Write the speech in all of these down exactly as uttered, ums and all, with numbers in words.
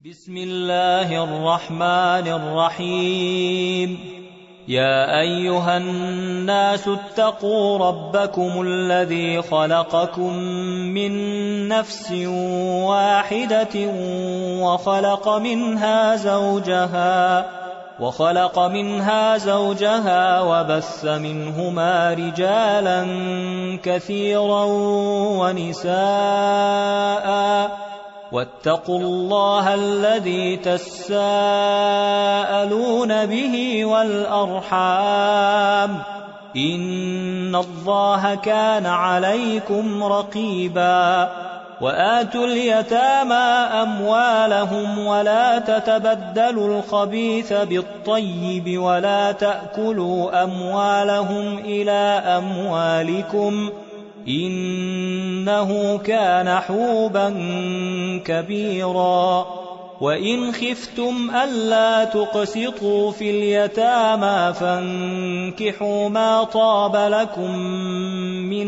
بسم الله الرحمن الرحيم. يا أيها الناس اتقوا ربكم الذي خلقكم من نفس واحدة وخلق منها زوجها وخلق منها زوجها وبث منهما رجالا كثيرا ونساء واتقوا الله الذي تساءلون به والأرحام إن الله كان عليكم رقيبا. وآتوا اليتامى أموالهم ولا تتبدلوا الخبيث بالطيب ولا تأكلوا أموالهم إلى أموالكم إنه كان حوبا كبيرا. وإن خفتم ألا تقسطوا في اليتامى فانكحوا ما طاب لكم من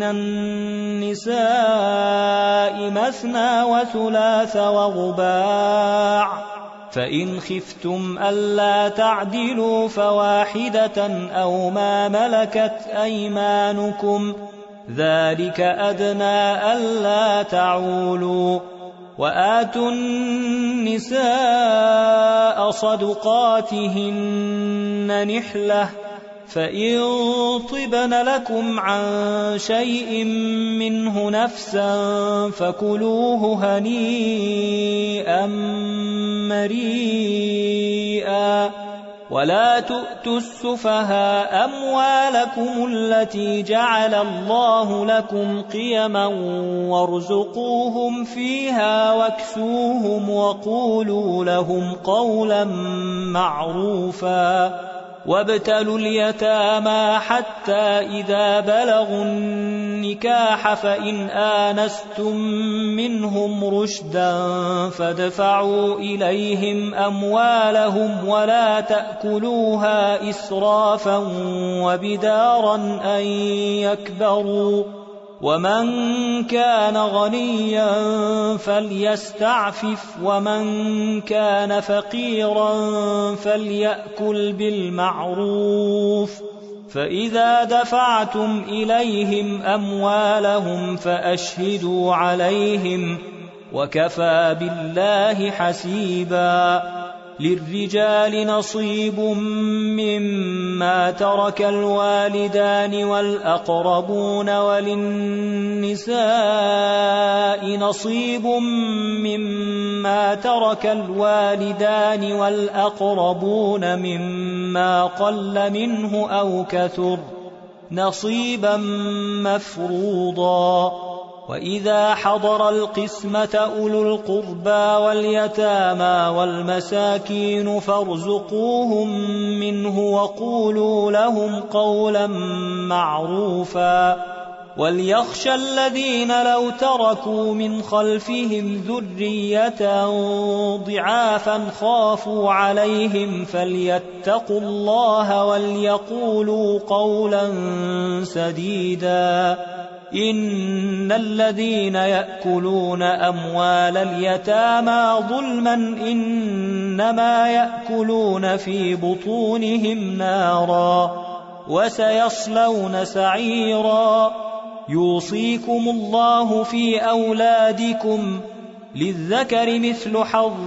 النساء مثنى وثلاث ورباع، فإن خفتم ألا تعدلوا فواحدة أو ما ملكت أيمانكم ذلك أدنى ألا تعولوا. وآتوا النساء صدقاتهن نحلة، فإن طبن لكم عن شيء منه نفسا فكلوه هنيئا مريئا. ولا تؤتوا السفهاء أموالكم التي جعل الله لكم قيما وارزقوهم فيها واكسوهم وقولوا لهم قولا معروفا. وابتلوا اليتامى حتى إذا بلغوا النكاح فإن آنستم منهم رشدا فادفعوا إليهم أموالهم ولا تأكلوها إسرافا وبدارا أن يكبروا. ومن كان غنيا فليستعفف ومن كان فقيرا فليأكل بالمعروف. فإذا دفعتم إليهم أموالهم فأشهدوا عليهم وكفى بالله حسيبا. للرجال نصيب مما ترك الوالدان والأقربون وللنساء نصيب مما ترك الوالدان والأقربون مما قل منه أو كثر نصيبا مفروضا. وإذا حضر القسمة أولو القربى واليتامى والمساكين فارزقوهم منه وقولوا لهم قولا معروفا. وليخشى الذين لو تركوا من خلفهم ذرية ضعافا خافوا عليهم فليتقوا الله وليقولوا قولا سديدا. إن الذين يأكلون أموال اليتامى ظلما إنما يأكلون في بطونهم نارا وسيصلون سعيرا. يوصيكم الله في أولادكم للذكر مثل حظ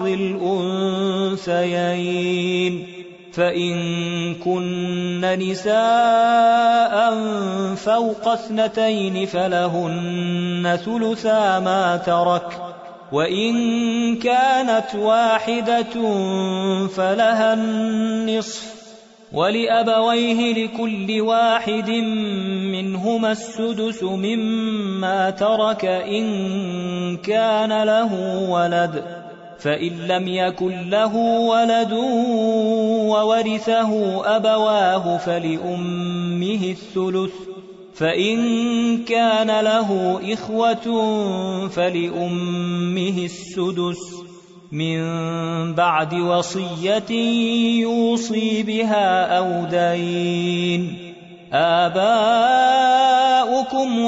الأنثيين. فإن كن نساء فوق اثنتين فلهن ثلثا ما ترك، وإن كانت واحدة فلها النصف، ولأبويه لكل واحد منهما السدس مما ترك إن كان له ولد، فإن لم يكن له ولد وورثه أبواه فلأمه الثلث، فإن كان له إخوة فلأمه السدس من بعد وصية يوصي بها أو دين. آباؤكم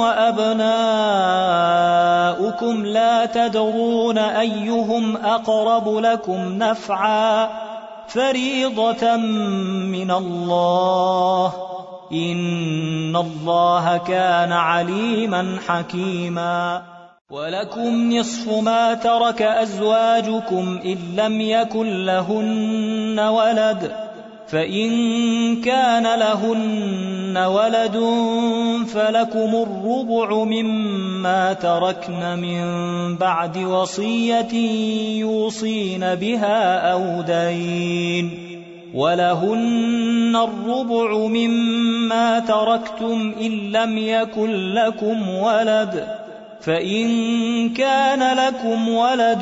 وأبناؤكم لا تدرون أيهم أقرب لكم نفعا فريضة من الله إن الله كان عليما حكيما ولكم نصف ما ترك أزواجكم إن لم يكن لهن ولد فإن كان لهن ولد فلكم الربع مما تركن من بعد وصية يوصين بها أو دين ولهن الربع مما تركتم إن لم يكن لكم ولد فإن كان لكم ولد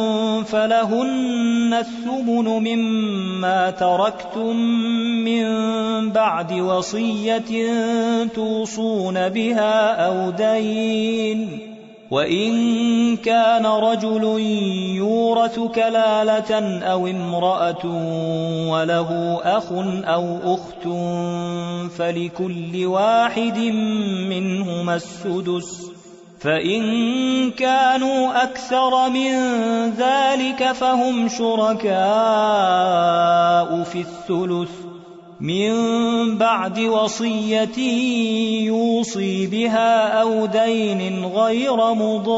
فلهن الثمن مما تركتم من بعد وصية توصون بها أو دين وإن كان رجل يورث كلالة أو امرأة وله أخ أو أخت فلكل واحد منهما السدس فإن كانوا أكثر من ذلك فهم شركاء في الثلث من بعد وصية يوصي بها أو دين غير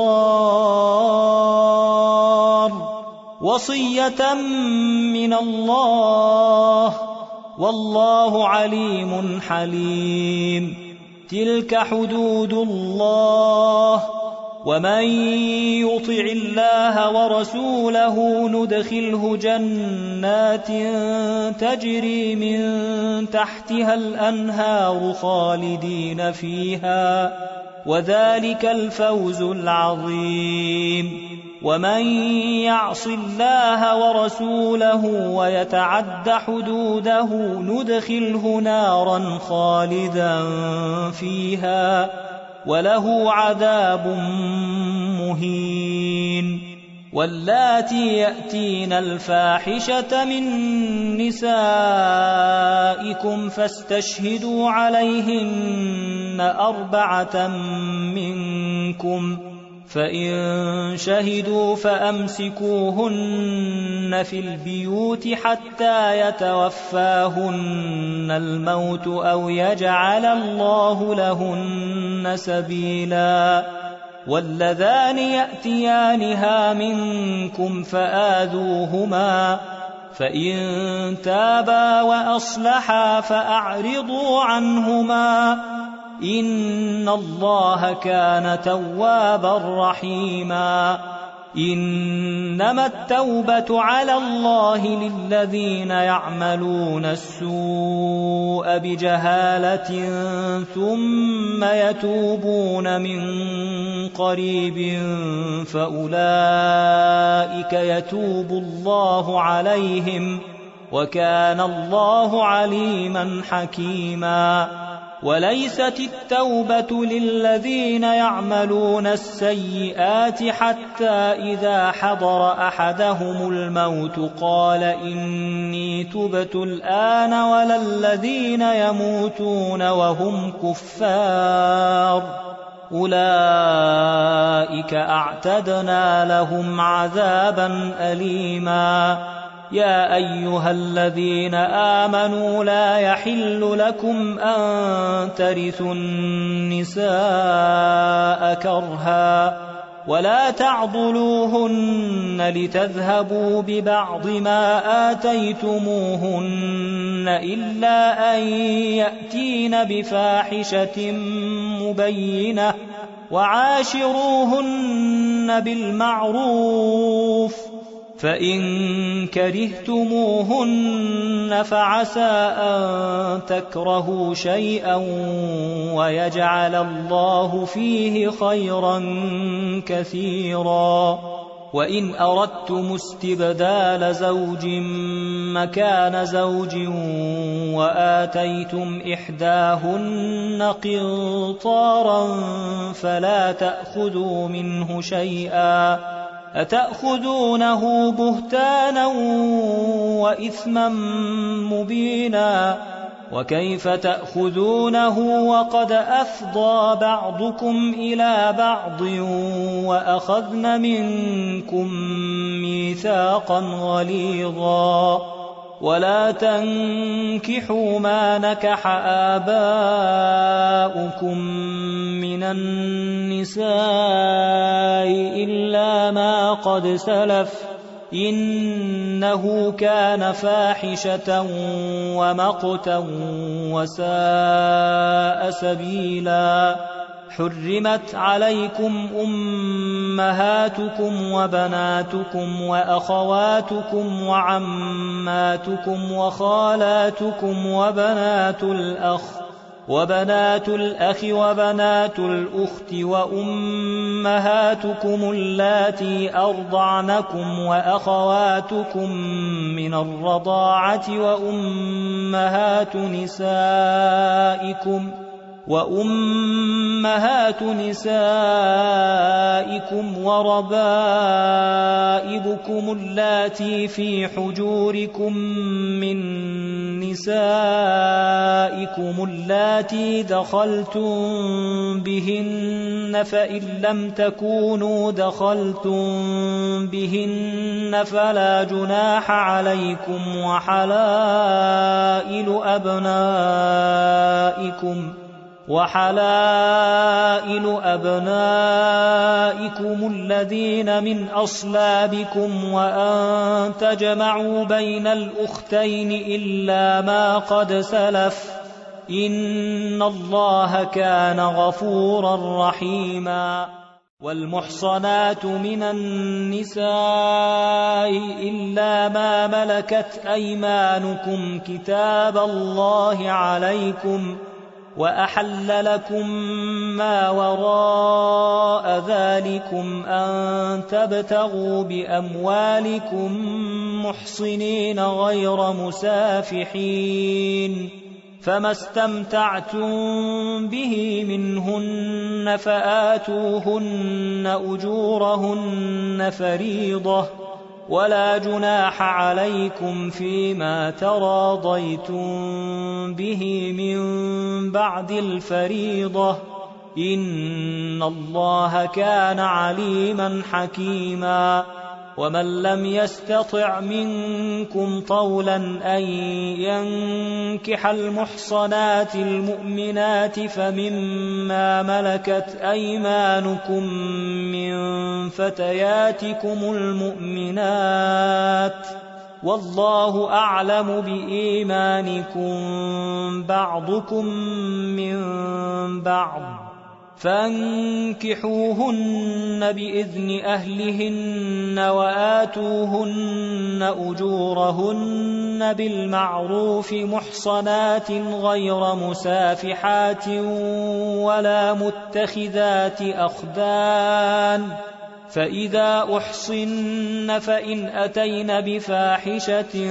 مضار وصية من الله والله عليم حليم تلك حدود الله ومن يطع الله ورسوله ندخله جنات تجري من تحتها الأنهار خالدين فيها وذلك الفوز العظيم ومن يعص الله ورسوله ويتعد حدوده ندخله نارا خالدا فيها وله عذاب مهين واللاتي يأتين الفاحشة من نسائكم فاستشهدوا عليهن أربعة منكم فإن شهدوا فأمسكوهن في البيوت حتى يتوفاهن الموت أو يجعل الله لهن سبيلا واللذان يأتيانها منكم فآذوهما فإن تابا وأصلحا فأعرضوا عنهما إن الله كان توابا رحيما إنما التوبة على الله للذين يعملون السوء بجهالة ثم يتوبون من قريب فأولئك يتوب الله عليهم وكان الله عليما حكيما وليست التوبة للذين يعملون السيئات حتى إذا حضر أحدهم الموت قال إني تبت الآن ولا الذين يموتون وهم كفار أولئك أعتدنا لهم عذابا أليما يا أيها الذين آمنوا لا يحل لكم أن ترثوا النساء كرها ولا تعضلوهن لتذهبوا ببعض ما آتيتموهن إلا أن يأتين بفاحشة مبينة وعاشروهن بالمعروف فإن كرهتموهن فعسى أن تكرهوا شيئا ويجعل الله فيه خيرا كثيرا وإن أردتم استبدال زوج مكان زوج وآتيتم إحداهن قنطارا فلا تأخذوا منه شيئا أتأخذونه بهتانا وإثما مبينا وكيف تأخذونه وقد أفضى بعضكم إلى بعض وأخذن منكم ميثاقا غليظا ولا تنكحوا ما نكح آباؤكم من النساء إلا ما قد سلف إنه كان فاحشة ومقتا وساء سبيلا. حرمت عليكم أمهاتكم وبناتكم وأخواتكم وعماتكم وخالاتكم وبنات الأخ وبنات الأخ وبنات الأخت وأمهاتكم اللاتي أرضعنكم وأخواتكم من الرضاعة وأمهات نسائكم وأمهات نسائكم وربائبكم اللاتي في حجوركم من نسائكم اللاتي دخلتم بهن فإن لم تكونوا دخلتم بهن فلا جناح عليكم وحلائل أبنائكم وحلائل أبنائكم الذين من أصلابكم وأن تجمعوا بين الأختين إلا ما قد سلف إن الله كان غفورا رحيما. والمحصنات من النساء إلا ما ملكت أيمانكم كتاب الله عليكم وأحل لكم ما وراء ذلكم أن تبتغوا بأموالكم محصنين غير مسافحين فما استمتعتم به منهن فآتوهن أجورهن فريضة ولا جناح عليكم فيما تراضيتم به من بعد الفريضة إن الله كان عليما حكيما. ومن لم يستطع منكم طولا أن ينكح المحصنات المؤمنات فمما ملكت أيمانكم من فتياتكم المؤمنات والله أعلم بإيمانكم بعضكم من بعض فانكحوهن بإذن أهلهن وآتوهن أجورهن بالمعروف محصنات غير مسافحات ولا متخذات أخدان فإذا أحصن فإن أتين بفاحشة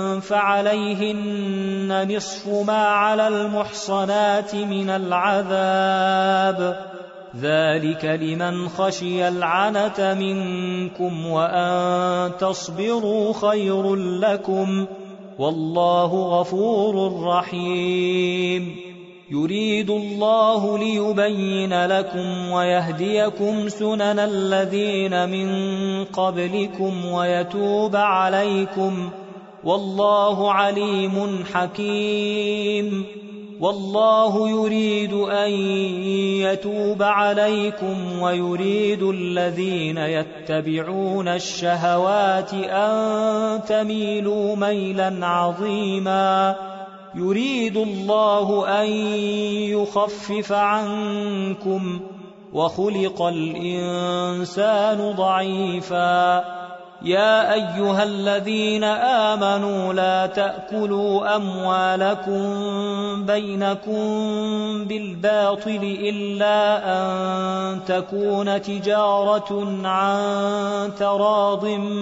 فعليهن نصف ما على المحصنات من العذاب ذلك لمن خشي العنة منكم وأن تصبروا خير لكم والله غفور رحيم. يريد الله ليبين لكم ويهديكم سنن الذين من قبلكم ويتوب عليكم والله عليم حكيم. والله يريد أن يتوب عليكم ويريد الذين يتبعون الشهوات أن تميلوا ميلا عظيما. يريد الله أن يخفف عنكم وخلق الإنسان ضعيفا. يا أيها الذين آمنوا لا تأكلوا أموالكم بينكم بالباطل إلا أن تكون تجارة عن تراض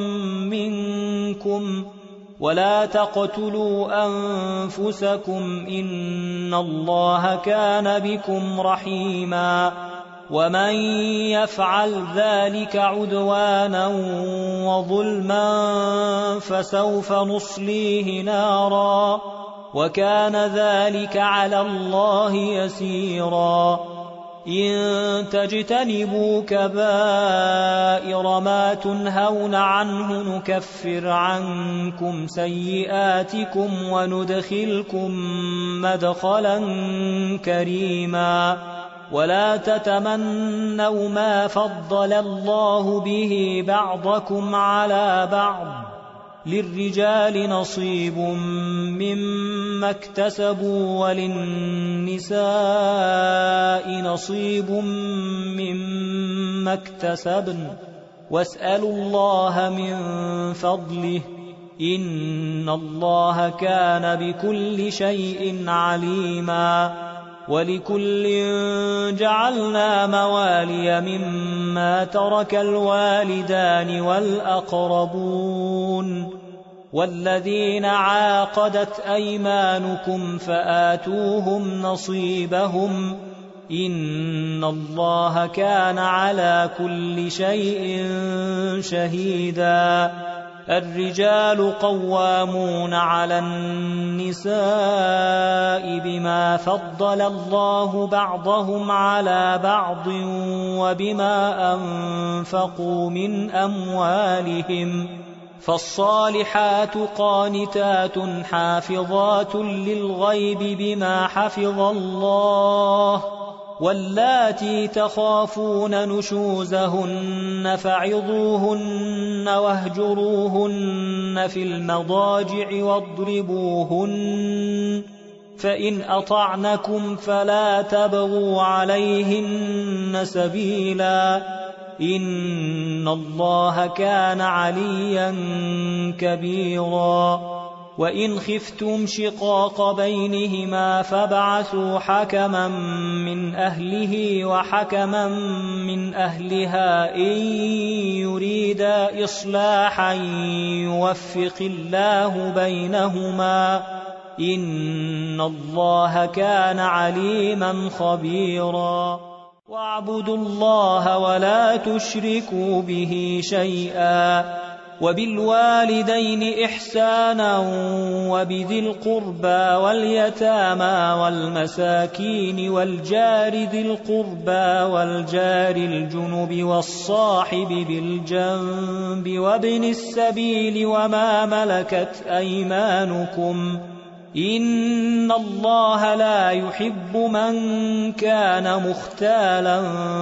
منكم ولا تقتلوا أنفسكم إن الله كان بكم رحيما. ومن يفعل ذلك عدوانا وظلما فسوف نصليه نارا وكان ذلك على الله يسيرا إن تجتنبوا كبائر ما تنهون عنه نكفر عنكم سيئاتكم وندخلكم مدخلا كريما ولا تتمنوا ما فضل الله به بعضكم على بعض للرجال نصيب مما اكتسبوا وللنساء نصيب مما اكتسبن واسألوا الله من فضله إن الله كان بكل شيء عليما ولكل جعلنا موالي مما ترك الوالدان والأقربون والذين عاقدت أيمانكم فآتوهم نصيبهم إن الله كان على كل شيء شهيدا الرجال قوامون على النساء بما فضل الله بعضهم على بعض وبما أنفقوا من أموالهم فالصالحات قانتات حافظات للغيب بما حفظ الله واللاتي تخافون نشوزهن فعظوهن واهجروهن في المضاجع واضربوهن فإن أطعنكم فلا تبغوا عليهن سبيلا إن الله كان عليا كبيرا وإن خفتم شقاق بينهما فابعثوا حكما من أهله وحكما من أهلها إن يريدا إصلاحا يوفق الله بينهما إن الله كان عليما خبيرا واعبدوا الله ولا تشركوا به شيئا وبالوالدين إحسانا وبذي القربى واليتامى والمساكين والجار ذي القربى والجار الجنب والصاحب بالجنب وابن السبيل وما ملكت أيمانكم إن الله لا يحب من كان مختالا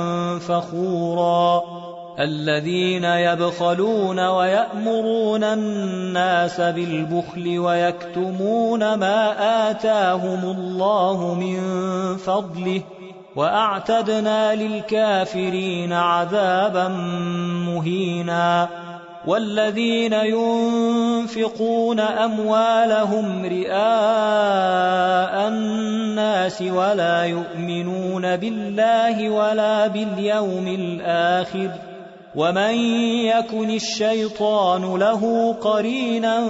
فخورا الذين يبخلون ويأمرون الناس بالبخل ويكتمون ما آتاهم الله من فضله وأعتدنا للكافرين عذابا مهينا والذين ينفقون أموالهم رئاء الناس ولا يؤمنون بالله ولا باليوم الآخر ومن يكن الشيطان له قرينا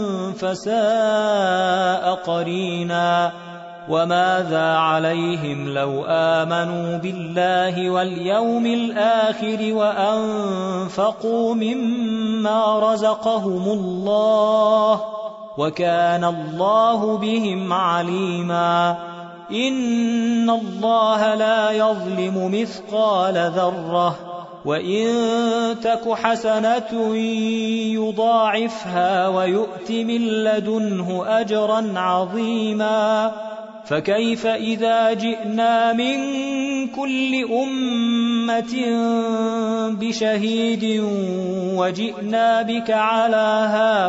فساء قرينا وماذا عليهم لو آمنوا بالله واليوم الآخر وأنفقوا مما رزقهم الله وكان الله بهم عليما إن الله لا يظلم مثقال ذرة وإن تك حسنة يضاعفها ويؤت من لدنه أجرا عظيما فكيف إذا جئنا من كل أمة بشهيد وجئنا بك على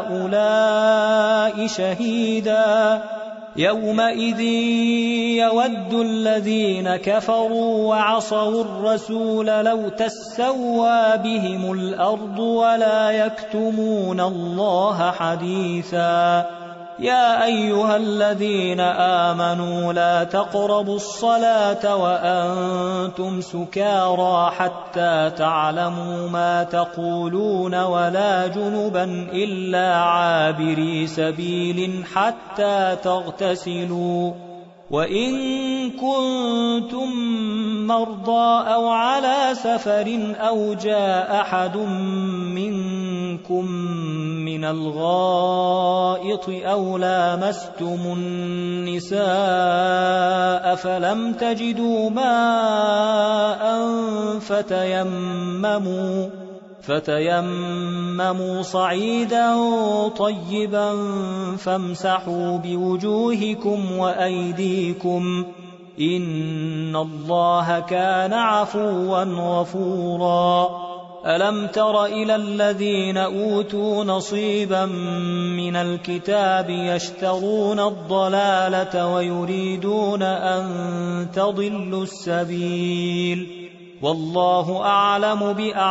هؤلاء شهيدا يومئذ يود الذين كفروا وعصوا الرسول لو تسوى بهم الأرض ولا يكتمون الله حديثا يا أيها الذين آمنوا لا تقربوا الصلاة وأنتم سكارى حتى تعلموا ما تقولون ولا جنبا إلا عابري سبيل حتى تغتسلوا وإن كنتم مرضى أو على سفر أو جاء أحد منكم منكم من الغائط أو لامستم النساء فلم تجدوا ماء فتيمموا فتيمموا صعيدا طيبا فامسحوا بوجوهكم وأيديكم إن الله كان عفوا غفورا. ألم تر إلى الذين أوتوا نصيبا من الكتاب يشترون الضلالة ويريدون أن تضلوا السبيل والله أعلم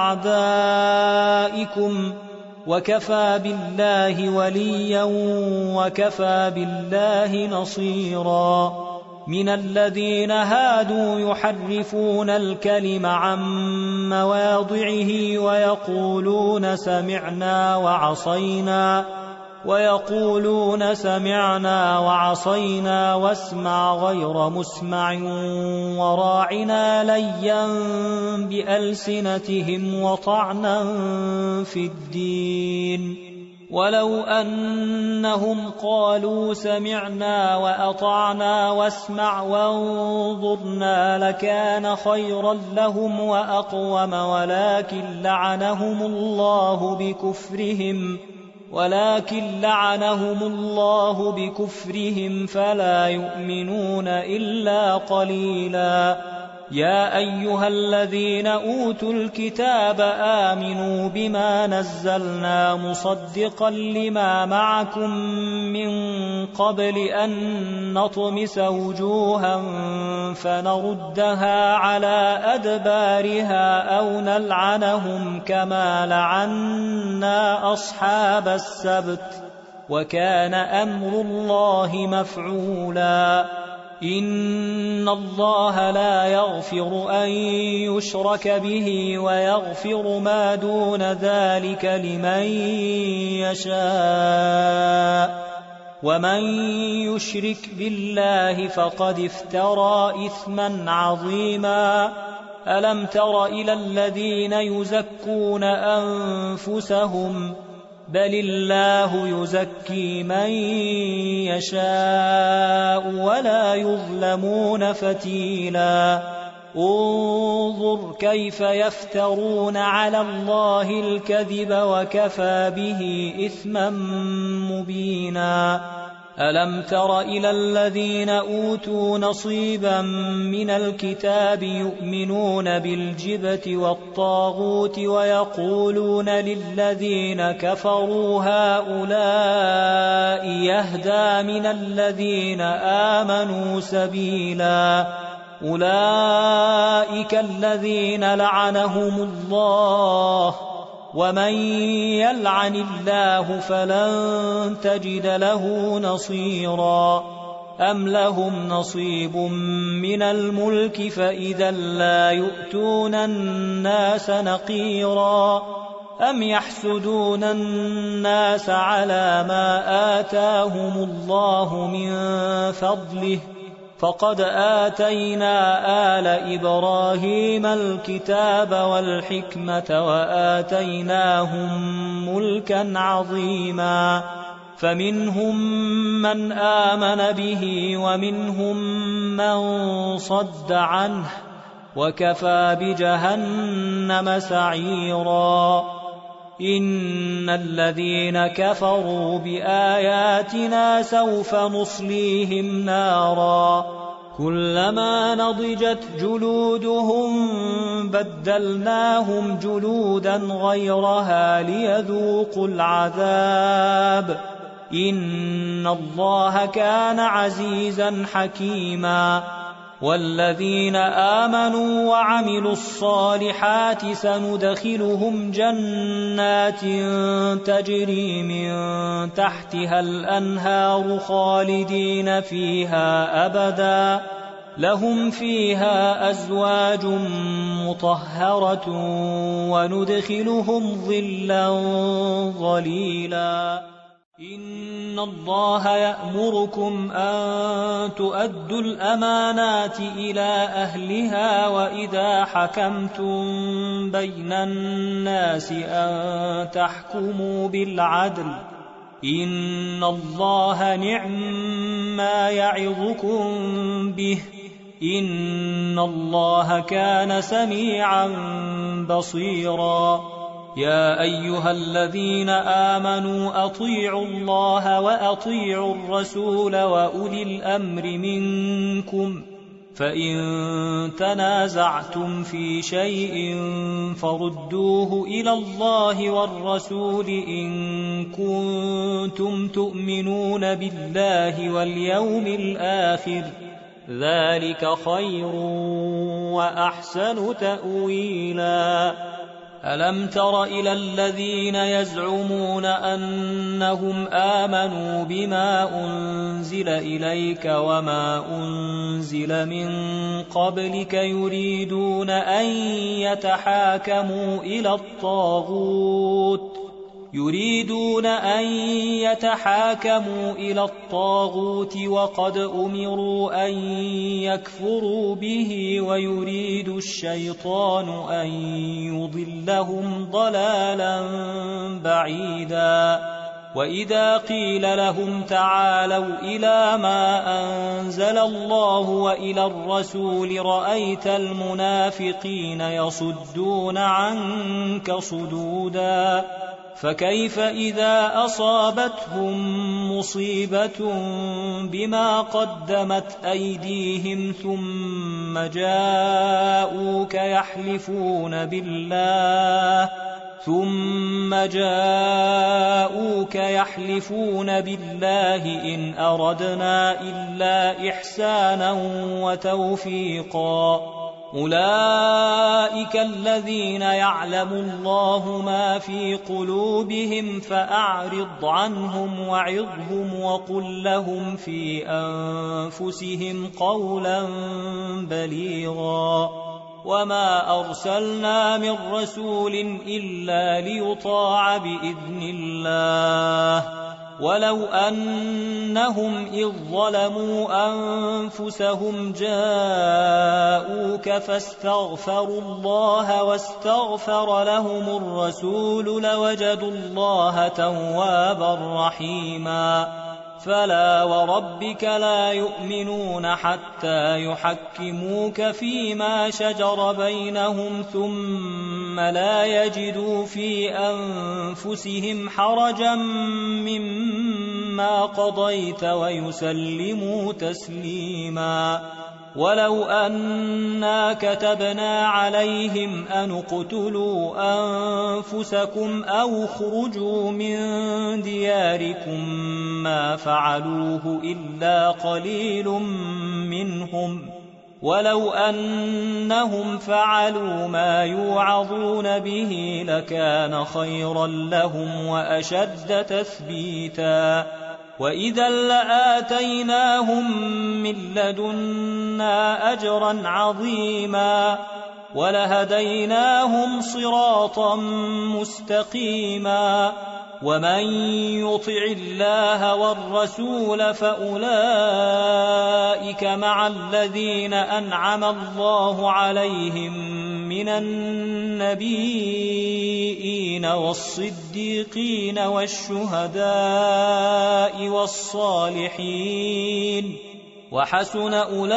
بأعدائكم وكفى بالله وليا وكفى بالله نصيرا. من الذين هادوا يحرفون الكلم عن مواضعه ويقولون سمعنا وعصينا ويقولون سمعنا وعصينا واسمع غير مسمع وراعنا ليا بألسنتهم وطعنا في الدين ولو أنهم قالوا سمعنا وأطعنا واسمع وانظرنا لكان خيرا لهم وأقوم ولكن لعنهم الله بكفرهم ولكن لعنهم الله بكفرهم فلا يؤمنون إلا قليلا. يا أيها الذين أوتوا الكتاب آمنوا بما نزلنا مصدقا لما معكم من قبل أن نطمس وجوها فنردها على أدبارها أو نلعنهم كما لعنا أصحاب السبت وكان أمر الله مفعولا. إن الله لا يغفر أن يشرك به ويغفر ما دون ذلك لمن يشاء ومن يشرك بالله فقد افترى إثما عظيما. ألم تر إلى الذين يزكون أنفسهم بل الله يزكي من يشاء ولا يظلمون فتيلا. انظر كيف يفترون على الله الكذب وكفى به إثما مبينا. ألم تر إلى الذين أوتوا نصيبا من الكتاب يؤمنون بالجبت والطاغوت ويقولون للذين كفروا هؤلاء يهدى من الذين آمنوا سبيلا. أولئك الذين لعنهم الله ومن يلعن الله فلن تجد له نصيرا. أم لهم نصيب من الملك فإذا لا يؤتون الناس نقيرا. أم يحسدون الناس على ما آتاهم الله من فضله فقد آتينا آل إبراهيم الكتاب والحكمة وآتيناهم ملكا عظيما. فمنهم من آمن به ومنهم من صد عنه وكفى بجهنم سعيرا. إن الذين كفروا بآياتنا سوف نصليهم نارا كلما نضجت جلودهم بدلناهم جلودا غيرها ليذوقوا العذاب إن الله كان عزيزا حكيما. والذين آمنوا وعملوا الصالحات سندخلهم جنات تجري من تحتها الأنهار خالدين فيها أبدا لهم فيها أزواج مطهرة وندخلهم ظلا ظليلا. إن الله يأمركم أن تؤدوا الأمانات إلى أهلها وإذا حكمتم بين الناس أن تحكموا بالعدل إن الله نعم ما يعظكم به إن الله كان سميعا بصيرا يا أيها الذين آمنوا أطيعوا الله وأطيعوا الرسول وأولي الأمر منكم فإن تنازعتم في شيء فردوه إلى الله والرسول إن كنتم تؤمنون بالله واليوم الآخر ذلك خير وأحسن تأويلا ألم تر إلى الذين يزعمون أنهم آمنوا بما أنزل إليك وما أنزل من قبلك يريدون أن يتحاكموا إلى الطاغوت يريدون أن يتحاكموا إلى الطاغوت وقد أمروا أن يكفروا به ويريد الشيطان أن يضلهم ضلالا بعيدا وإذا قيل لهم تعالوا إلى ما أنزل الله وإلى الرسول رأيت المنافقين يصدون عنك صدودا فكيف إذا أصابتهم مصيبة بما قدمت أيديهم ثم جاءوك يحلفون بالله ثم جاءوك يحلفون بالله إن أردنا إلا إحسانا وتوفيقا أولئك الذين يعلم الله ما في قلوبهم فأعرض عنهم وعظهم وقل لهم في أنفسهم قولا بليغا وما أرسلنا من رسول إلا ليطاع بإذن الله ولو أنهم إذ ظلموا أنفسهم جاءوك فاستغفروا الله واستغفر لهم الرسول لوجدوا الله توابا رحيما فلا وربك لا يؤمنون حتى يحكموك فيما شجر بينهم ثم لا يجدوا في أنفسهم حرجا مما قضيت ويسلموا تسليما ولو أنا كتبنا عليهم أن اقتلوا أنفسكم أو اخرجوا من دياركم ما فعلوه إلا قليل منهم ولو أنهم فعلوا ما يوعظون به لكان خيرا لهم وأشد تثبيتا وإذا لآتيناهم من لدنا أجرا عظيما ولهديناهم صراطا مستقيما ومن يطع الله والرسول فأولئك مع الذين أنعم الله عليهم من النبيين والصديقين والشهداء والصالحين وحسن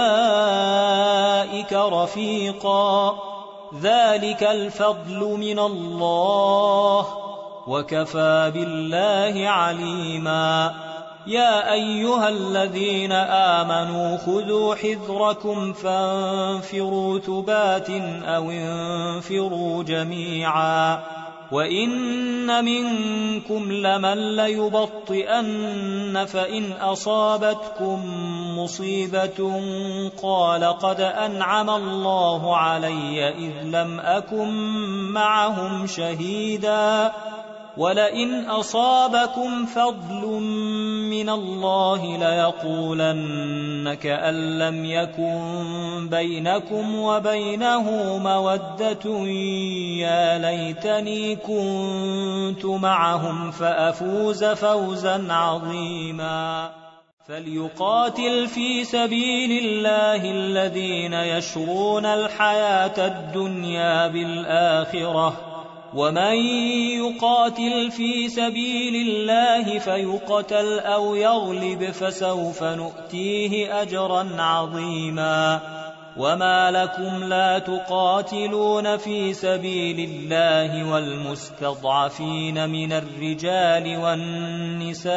أولئك رفيقا ذلك الفضل من الله وكفى بالله عليما يا أيها الذين آمنوا خذوا حذركم فانفروا ثبات أو انفروا جميعا وإن منكم لمن ليبطئن فإن أصابتكم مصيبة قال قد أنعم الله علي إذ لم أكن معهم شهيدا ولئن أصابكم فضل من الله ليقولن كأن لم يكن بينكم وبينه مودة يا ليتني كنت معهم فأفوز فوزا عظيما. فليقاتل في سبيل الله الذين يشرون الحياة الدنيا بالآخرة، ومن يقاتل في سبيل الله فيقتل أو يغلب فسوف نؤتيه أجرا عظيما. وما لكم لا تقاتلون في سبيل الله والمستضعفين من الرجال والنساء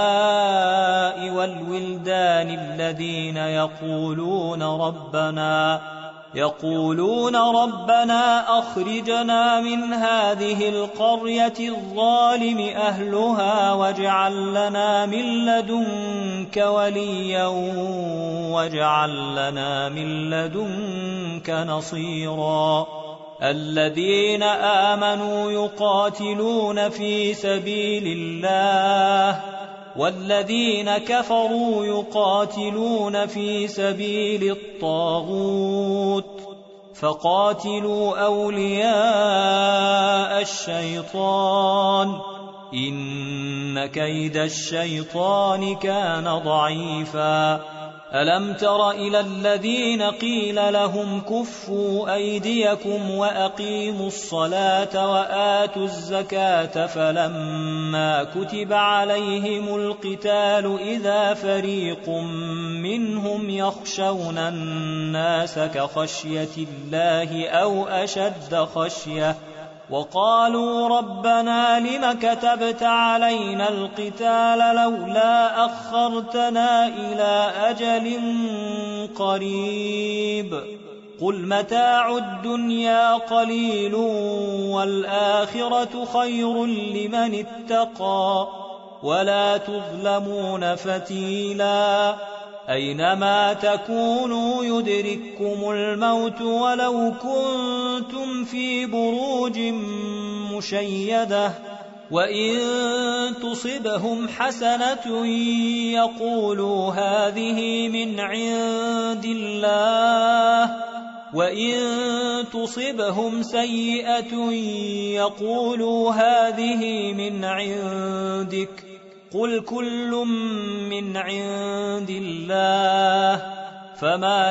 والولدان الذين يقولون ربنا يقولون ربنا أخرجنا من هذه القرية الظالم أهلها واجعل لنا من لدنك وليا واجعل لنا من لدنك نصيرا. الذين آمنوا يقاتلون في سبيل الله والذين كفروا يقاتلون في سبيل الطاغوت فقاتلوا أولياء الشيطان إن كيد الشيطان كان ضعيفا. ألم تر إلى الذين قيل لهم كفوا أيديكم وأقيموا الصلاة وآتوا الزكاة فلما كتب عليهم القتال إذا فريق منهم يخشون الناس كخشية الله أو أشد خشية وقالوا ربنا لم كتبت علينا القتال لولا أخرتنا إلى أجل قريب قل متاع الدنيا قليل والآخرة خير لمن اتقى ولا تظلمون فتيلا. أينما تكونوا يدرككم الموت ولو كنتم في بروج مشيدة وإن تصبهم حسنة يقولوا هذه من عند الله وإن تصبهم سيئة يقولوا هذه من عندك قل كل من عند الله فما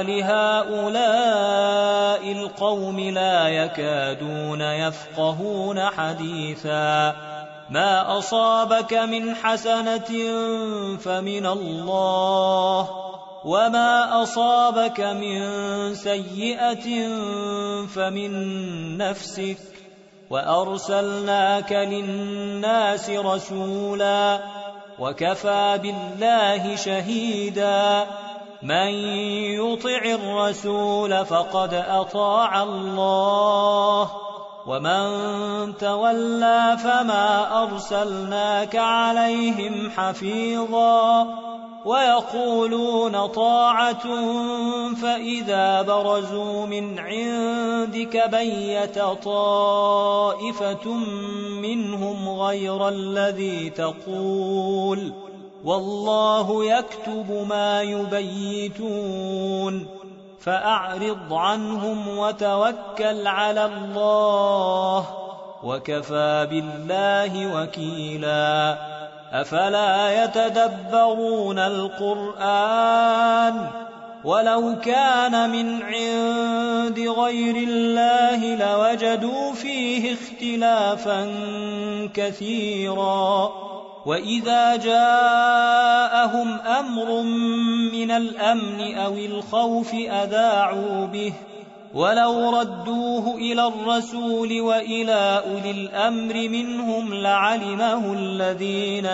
لهؤلاء القوم لا يكادون يفقهون حديثا. ما أصابك من حسنة فمن الله وما أصابك من سيئة فمن نفسك وأرسلناك للناس رسولا وكفى بالله شهيدا. من يطع الرسول فقد أطاع الله ومن تولى فما أرسلناك عليهم حفيظا. ويقولون طاعة فإذا برزوا من عندك بيت طائفة منهم غير الذي تقول والله يكتب ما يبيتون فأعرض عنهم وتوكل على الله وكفى بالله وكيلا. أفلا يتدبرون القرآن ولو كان من عند غير الله لوجدوا فيه اختلافا كثيرا. وإذا جاءهم أمر من الأمن أو الخوف أذاعوا به ولو ردوه إلى الرسول وإلى أولي الأمر منهم لعلمه الذين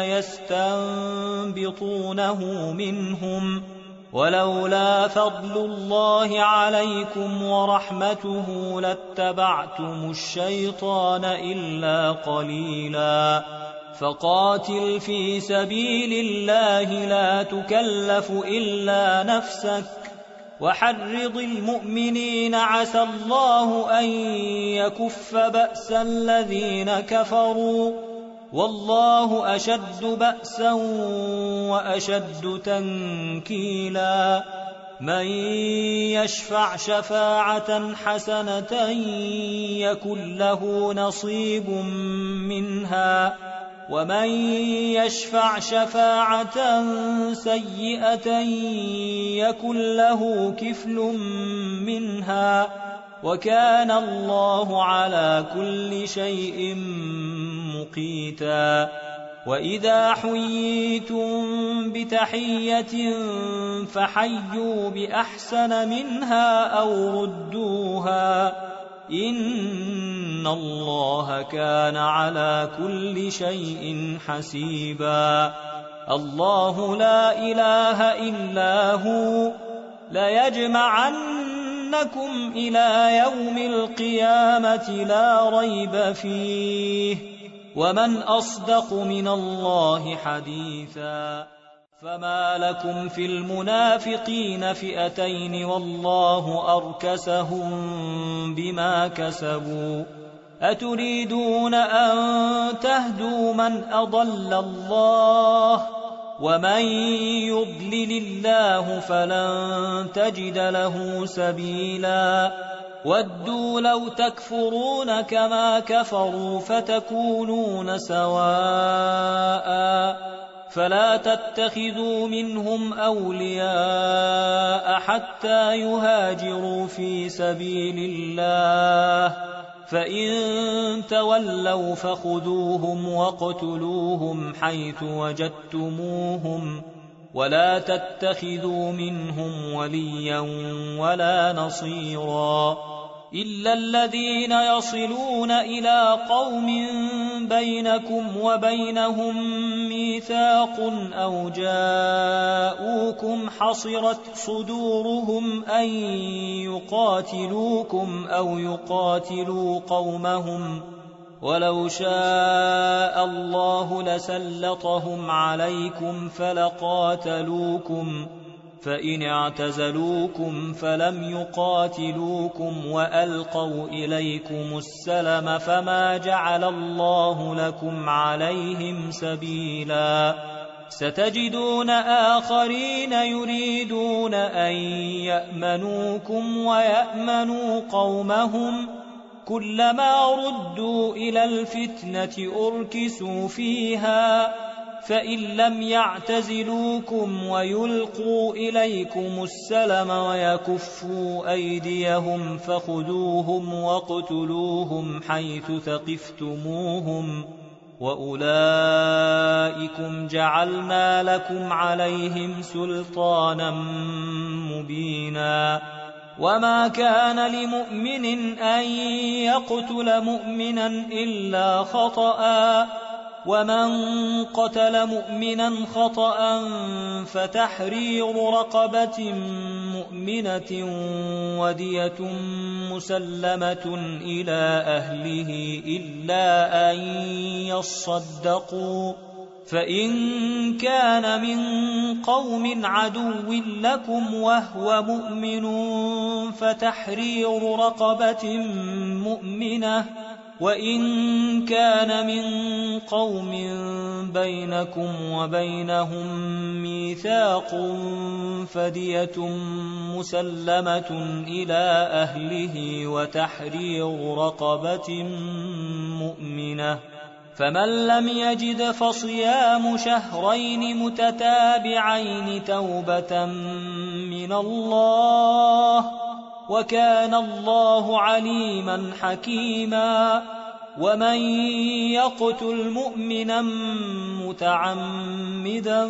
يستنبطونه منهم ولولا فضل الله عليكم ورحمته لاتبعتم الشيطان إلا قليلا. فقاتل في سبيل الله لا تكلف إلا نفسك وحرض المؤمنين عسى الله أن يكف بأس الذين كفروا والله أشد بأسا وأشد تنكيلا من يشفع شفاعة حسنة يكن له نصيب منها ومن يشفع شفاعة سيئة يكن له كفل منها وكان الله على كل شيء مقيتا وإذا حييتم بتحية فحيوا بأحسن منها أو ردوها إن الله كان على كل شيء حسيبا الله لا إله إلا هو ليجمعنكم إلى يوم القيامة لا ريب فيه ومن أصدق من الله حديثا فما لكم في المنافقين فئتين والله أركسهم بما كسبوا أتريدون أن تهدوا من أضل الله ومن يضلل الله فلن تجد له سبيلا ودوا لو تكفرون كما كفروا فتكونون سواء فلا تتخذوا منهم أولياء حتى يهاجروا في سبيل الله فإن تولوا فخذوهم واقتلوهم حيث وجدتموهم ولا تتخذوا منهم وليا ولا نصيرا إلا الذين يصلون إلى قوم بينكم وبينهم ميثاق أو جاءوكم حصرت صدورهم أن يقاتلوكم أو يقاتلوا قومهم ولو شاء الله لسلطهم عليكم فلقاتلوكم فإن اعتزلوكم فلم يقاتلوكم وألقوا إليكم السلم فما جعل الله لكم عليهم سبيلا ستجدون آخرين يريدون أن يأمنوكم ويأمنوا قومهم كلما ردوا إلى الفتنة أركسوا فيها فإن لم يعتزلوكم ويلقوا إليكم السلم ويكفوا أيديهم فخذوهم واقتلوهم حيث ثقفتموهم وأولئكم جعلنا لكم عليهم سلطانا مبينا وما كان لمؤمن أن يقتل مؤمنا إلا خطأ ومن قتل مؤمنا خطأ فتحرير رقبة مؤمنة ودية مسلمة إلى أهله إلا أن يصدقوا فإن كان من قوم عدو لكم وهو مؤمن فتحرير رقبة مؤمنة وإن كان من قوم بينكم وبينهم ميثاق فدية مسلمة إلى أهله وتحرير رقبة مؤمنة فمن لم يجد فصيام شهرين متتابعين توبة من الله وكان الله عليما حكيما ومن يقتل مؤمنا متعمدا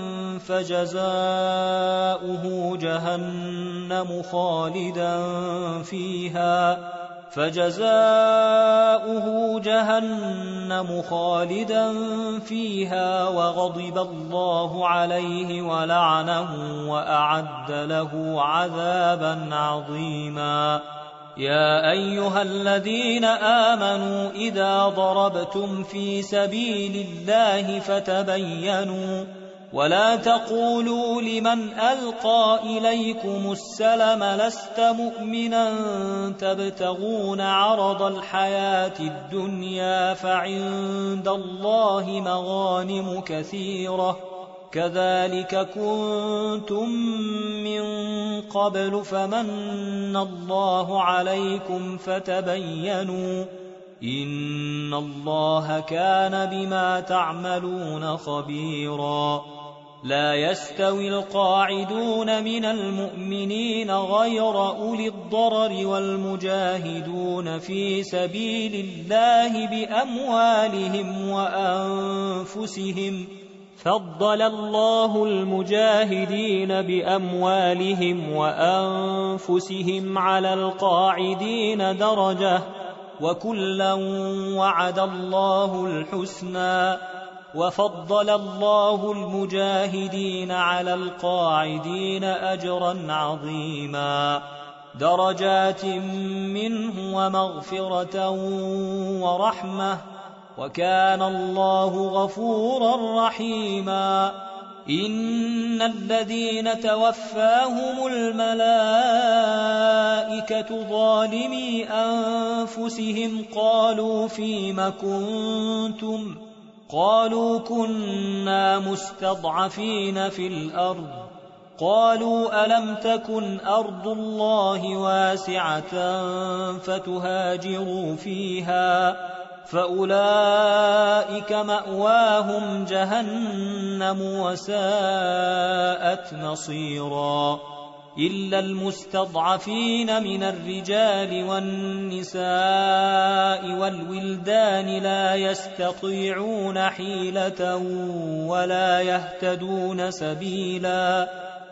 فجزاؤه جهنم خالدا فيها فجزاؤه جهنم خالدا فيها وغضب الله عليه ولعنه وأعد له عذابا عظيما يا أيها الذين آمنوا إذا ضربتم في سبيل الله فتبينوا ولا تقولوا لمن ألقى إليكم السلم لست مؤمنا تبتغون عرض الحياة الدنيا فعند الله مغانم كثيرة كذلك كنتم من قبل فمن الله عليكم فتبينوا إن الله كان بما تعملون خبيرا لا يستوي القاعدون من المؤمنين غير أولي الضرر والمجاهدون في سبيل الله بأموالهم وأنفسهم فضل الله المجاهدين بأموالهم وأنفسهم على القاعدين درجة وكلا وعد الله الحسنى وفضل الله المجاهدين على القاعدين أجرا عظيما درجات منه ومغفرة ورحمة وكان الله غفورا رحيما إن الذين توفاهم الملائكة ظالمي أنفسهم قالوا فيم كنتم قالوا كنا مستضعفين في الأرض قالوا ألم تكن أرض الله واسعة فتهاجروا فيها فأولئك مأواهم جهنم وساءت مصيرا إلا المستضعفين من الرجال والنساء والولدان لا يستطيعون حيلة ولا يهتدون سبيلا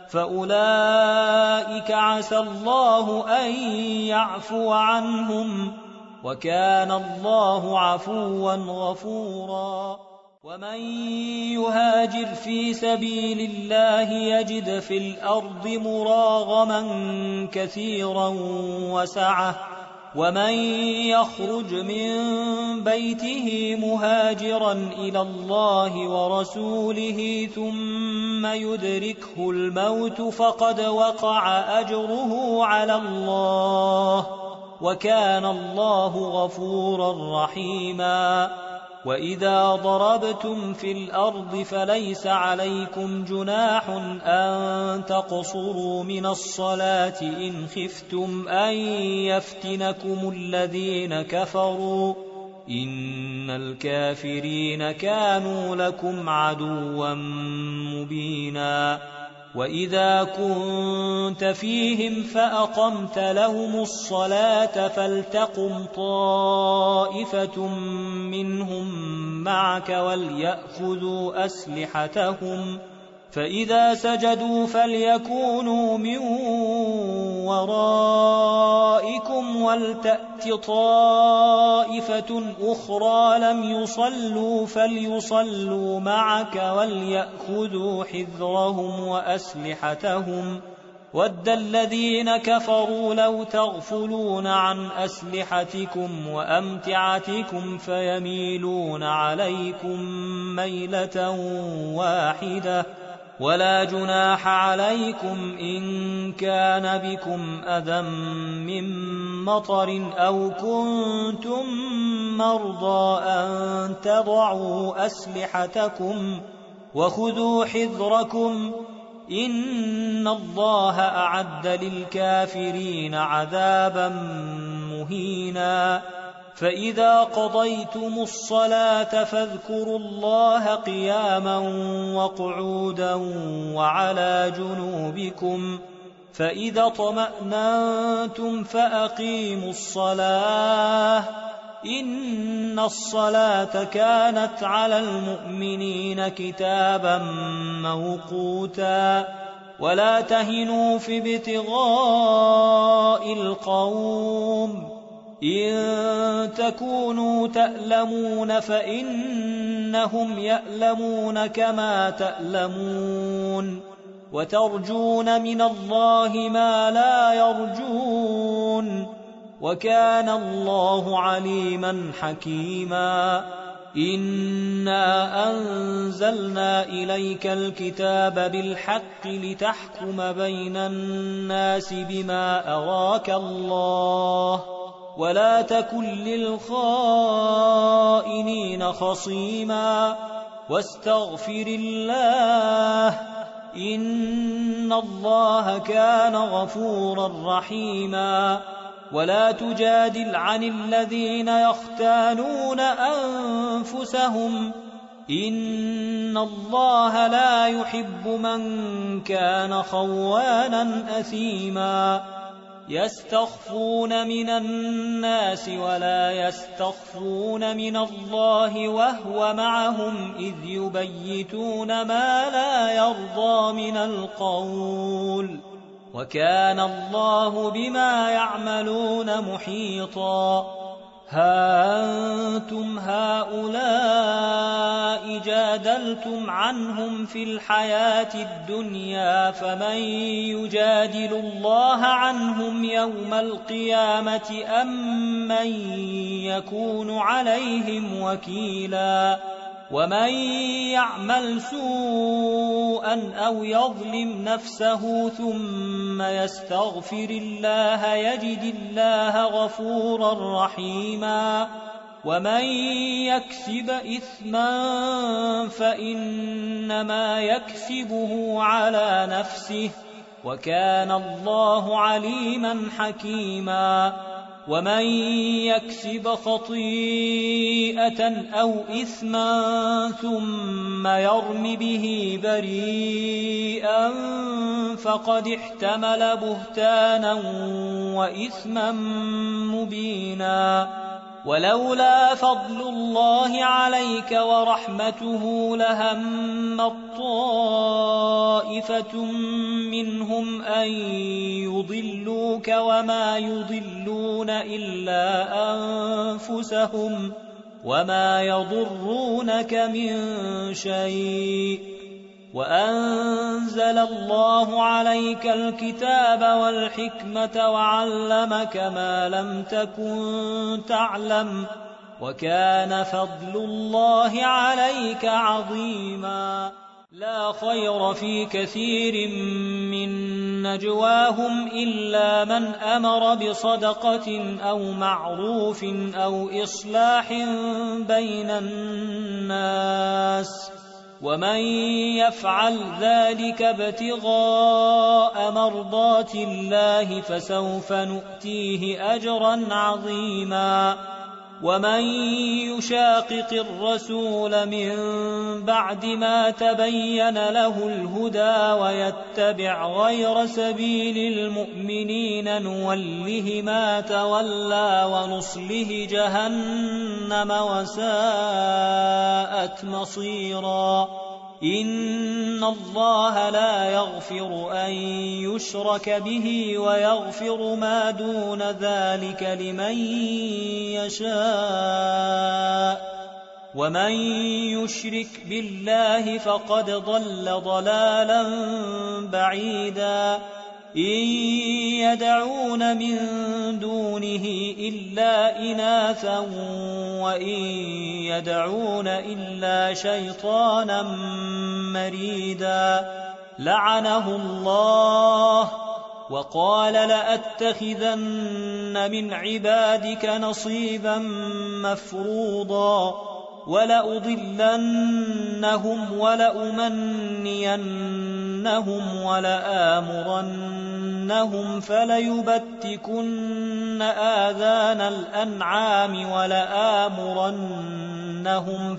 فأولئك عسى الله أن يعفو عنهم وكان الله عفوا غفورا ومن يهاجر في سبيل الله يجد في الأرض مراغما كثيرا وسعة ومن يخرج من بيته مهاجرا إلى الله ورسوله ثم يدركه الموت فقد وقع أجره على الله وكان الله غفورا رحيما وإذا ضربتم في الأرض فليس عليكم جناح أن تقصروا من الصلاة إن خفتم أن يفتنكم الذين كفروا إن الكافرين كانوا لكم عدوا مبينا وإذا كنت فيهم فأقمت لهم الصلاة فلتقم طائفة منهم معك وليأخذوا أسلحتهم فإذا سجدوا فليكونوا من ورائكم ولتأت طائفة أخرى لم يصلوا فليصلوا معك وليأخذوا حذرهم وأسلحتهم ود الذين كفروا لو تغفلون عن أسلحتكم وأمتعتكم فيميلون عليكم ميلة واحدة ولا جناح عليكم إن كان بكم أذى من مطر أو كنتم مرضى أن تضعوا أسلحتكم وخذوا حذركم إن الله أعد للكافرين عذابا مهينا فإذا قضيتم الصلاة فاذكروا الله قياما وقعودا وعلى جنوبكم فإذا اطمأننتم فأقيموا الصلاة إن الصلاة كانت على المؤمنين كتابا موقوتا ولا تهنوا في ابتغاء القوم إن تكونوا تألمون فإنهم يألمون كما تألمون وترجون من الله ما لا يرجون وكان الله عليما حكيما إنا أنزلنا إليك الكتاب بالحق لتحكم بين الناس بما أراك الله ولا تكن للخائنين خصيما واستغفر الله إن الله كان غفورا رحيما ولا تجادل عن الذين يختانون أنفسهم إن الله لا يحب من كان خوانا أثيما يستخفون من الناس ولا يستخفون من الله وهو معهم إذ يبيتون ما لا يرضى من القول وكان الله بما يعملون محيطا ها أنتم هؤلاء جادلتم عنهم في الحياة الدنيا فمن يجادل الله عنهم يوم القيامة أم من يكون عليهم وكيلا ومن يعمل سوءا أو يظلم نفسه ثم يستغفر الله يجد الله غفورا رحيما ومن يكسب إثما فإنما يكسبه على نفسه وكان الله عليما حكيما ومن يكسب خطيئة أو إثما ثم يرم به بريئا فقد احتمل بهتانا وإثما مبينا ولولا فضل الله عليك ورحمته لهم طائفة منهم أن يضلوك وما يضلون إلا أنفسهم وما يضرونك من شيء وأنزل الله عليك الكتاب والحكمة وعلمك ما لم تكن تعلم وكان فضل الله عليك عظيما لا خير في كثير من نجواهم إلا من أمر بصدقة أو معروف أو إصلاح بين الناس ومن يفعل ذلك ابتغاء مرضات الله فسوف نؤتيه أجرا عظيما ومن يشاقق الرسول من بعد ما تبين له الهدى ويتبع غير سبيل المؤمنين نوله ما تولى ونصله جهنم وساءت مصيرا إن الله لا يغفر أن يشرك به ويغفر ما دون ذلك لمن يشاء ومن يشرك بالله فقد ضل ضلالا بعيدا إن يدعون من دونه إلا إناثا وإن يدعون إلا شيطانا مريدا لعنه الله وقال لأتخذن من عبادك نصيبا مفروضا ولأضلنهم ولأمنينهم ولآمرنهم فليبتكن آذان الأنعام ولآمرنهم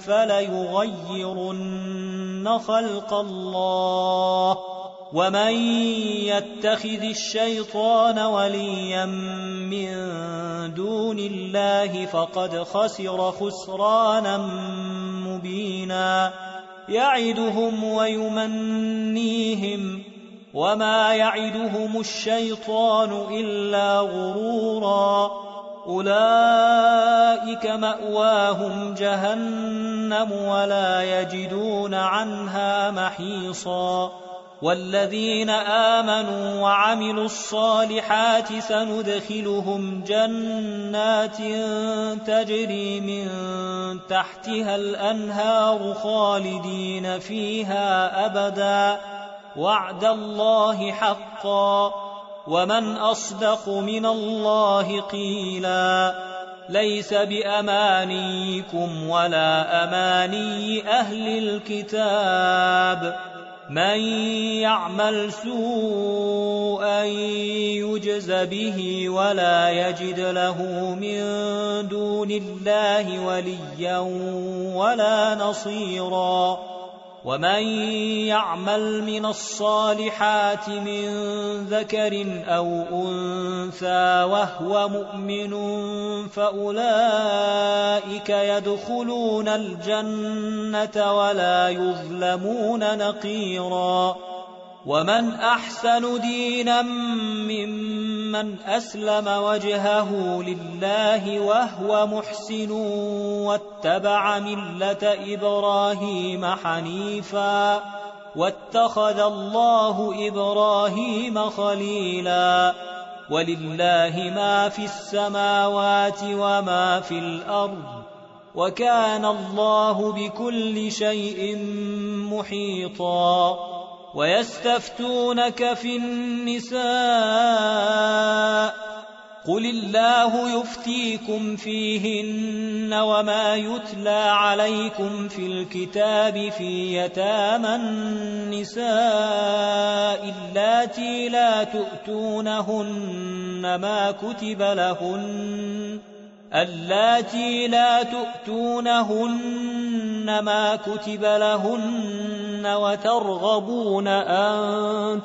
فليغيرن خلق الله ومن يتخذ الشيطان وليا من دون الله فقد خسر خسرانا مبينا يعدهم ويمنيهم وما يعدهم الشيطان إلا غرورا أولئك مأواهم جهنم ولا يجدون عنها محيصا والذين آمنوا وعملوا الصالحات سندخلهم جنات تجري من تحتها الأنهار خالدين فيها أبدا وعد الله حقا ومن أصدق من الله قيلا ليس بأمانيكم ولا أماني أهل الكتاب من يعمل سوءا يجز به ولا يجد له من دون الله وليا ولا نصيرا ومن يعمل من الصالحات من ذكر أو أنثى وهو مؤمن فأولئك يدخلون الجنة ولا يظلمون نقيرا ومن أحسن دينا ممن أسلم وجهه لله وهو محسن واتبع ملة إبراهيم حنيفا واتخذ الله إبراهيم خليلا ولله ما في السماوات وما في الأرض وكان الله بكل شيء محيطا ويستفتونك في النساء قل الله يفتيكم فيهن وما يتلى عليكم في الكتاب في يتامى النساء اللاتي لا تؤتونهن ما كتب لهن اللاتي لا تؤتونهن ما كتب لهن وترغبون أن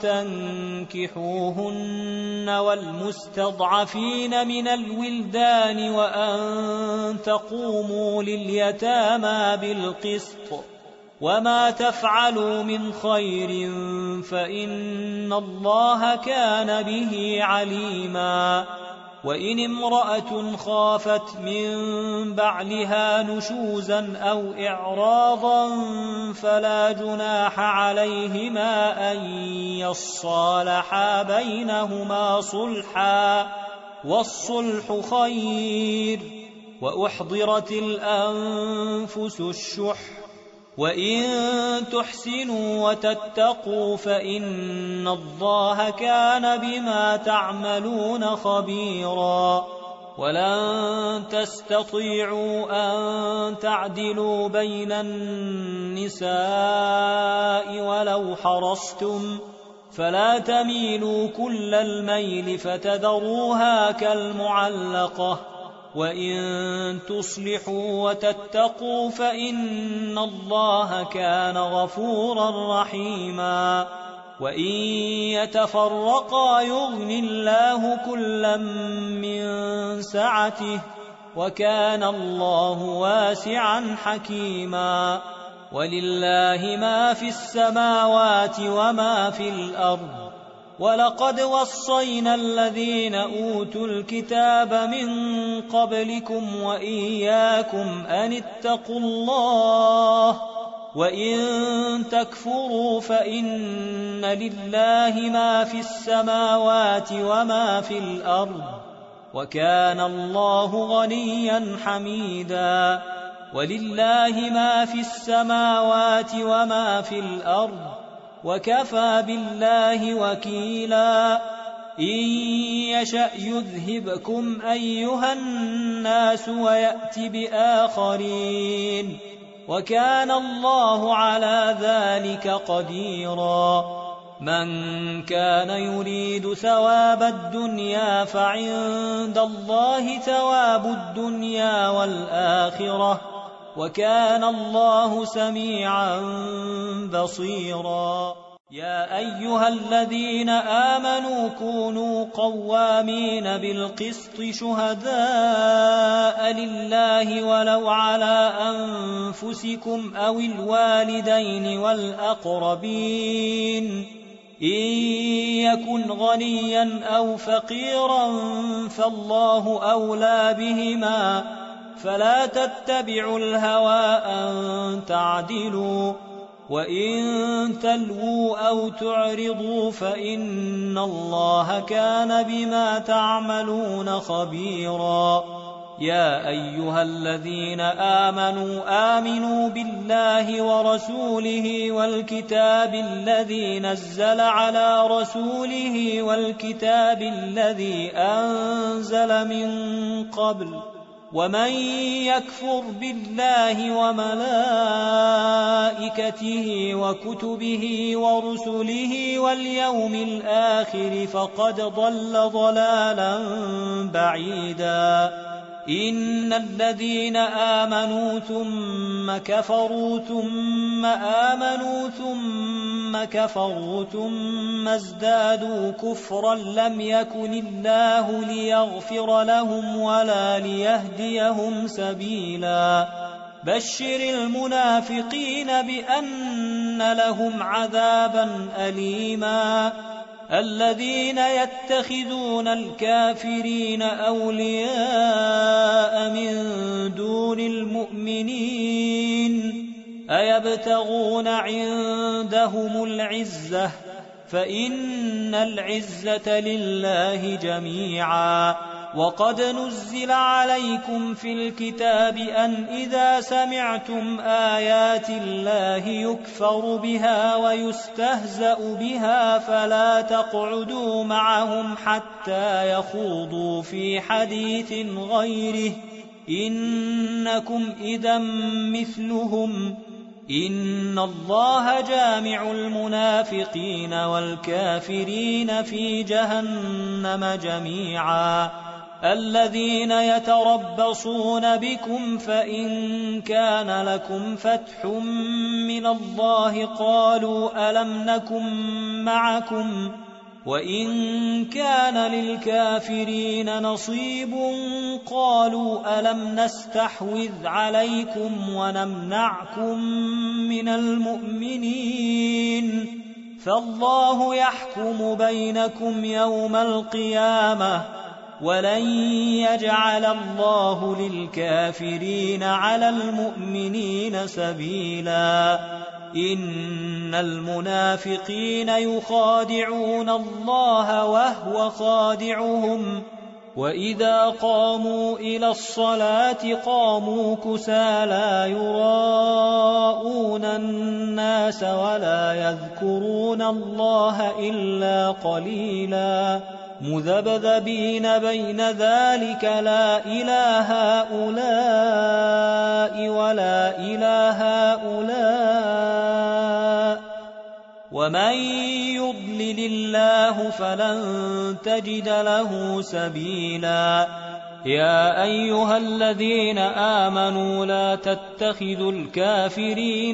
تنكحوهن والمستضعفين من الولدان وأن تقوموا لليتامى بالقسط وما تفعلوا من خير فإن الله كان به عليما وإن امرأة خافت من بعلها نشوزا أو إعراضا فلا جناح عليهما أن يصالحا بينهما صلحا والصلح خير وأحضرت الأنفس الشح وإن تحسنوا وتتقوا فإن الله كان بما تعملون خبيرا ولن تستطيعوا أن تعدلوا بين النساء ولو حرصتم فلا تميلوا كل الميل فتذروها كالمعلقة وإن تصلحوا وتتقوا فإن الله كان غفورا رحيما وإن يتفرقا يغن الله كلا من سعته وكان الله واسعا حكيما ولله ما في السماوات وما في الأرض ولقد وصينا الذين أوتوا الكتاب من قبلكم وإياكم أن اتقوا الله وإن تكفروا فإن لله ما في السماوات وما في الأرض وكان الله غنيا حميدا ولله ما في السماوات وما في الأرض وكفى بالله وكيلا إن يشأ يذهبكم أيها الناس ويأت بآخرين وكان الله على ذلك قديرا من كان يريد ثواب الدنيا فعند الله ثواب الدنيا والآخرة وكان الله سميعا بصيرا يا أيها الذين آمنوا كونوا قوامين بالقسط شهداء لله ولو على أنفسكم أو الوالدين والأقربين إن يكن غنيا أو فقيرا فالله أولى بهما فلا تتبعوا الهوى أن تعدلوا وإن تلووا أو تعرضوا فإن الله كان بما تعملون خبيرا. يا أيها الذين آمنوا آمنوا بالله ورسوله والكتاب الذي نزل على رسوله والكتاب الذي أنزل من قبل، ومن يكفر بالله وملائكته وكتبه ورسله واليوم الآخر فقد ضل ضلالا بعيدا. إن الذين آمنوا ثم كفروا ثم آمنوا ثم كفروا ثم ازدادوا كفرا لم يكن الله ليغفر لهم ولا ليهديهم سبيلا. بشر المنافقين بأن لهم عذابا أليما. الذين يتخذون الكافرين أولياء من دون المؤمنين أيبتغون عندهم العزة فإن العزة لله جميعا. وقد نزل عليكم في الكتاب أن إذا سمعتم آيات الله يكفر بها ويستهزأ بها فلا تقعدوا معهم حتى يخوضوا في حديث غيره إنكم إذا مثلهم. إن الله جامع المنافقين والكافرين في جهنم جميعا. الذين يتربصون بكم فإن كان لكم فتح من الله قالوا ألم نكن معكم وإن كان للكافرين نصيب قالوا ألم نستحوذ عليكم ونمنعكم من المؤمنين فالله يحكم بينكم يوم القيامة ولن يجعل الله للكافرين على المؤمنين سبيلا. إن المنافقين يخادعون الله وهو خادعهم وإذا قاموا إلى الصلاة قاموا كسالى يراءون الناس ولا يذكرون الله إلا قليلا مذبذبين بين ذلك لا إله هؤلاء ولا إله هؤلاء ومن يضلل الله فلن تجد له سبيلا. يا أيها الذين آمنوا لا تتخذوا الكافرين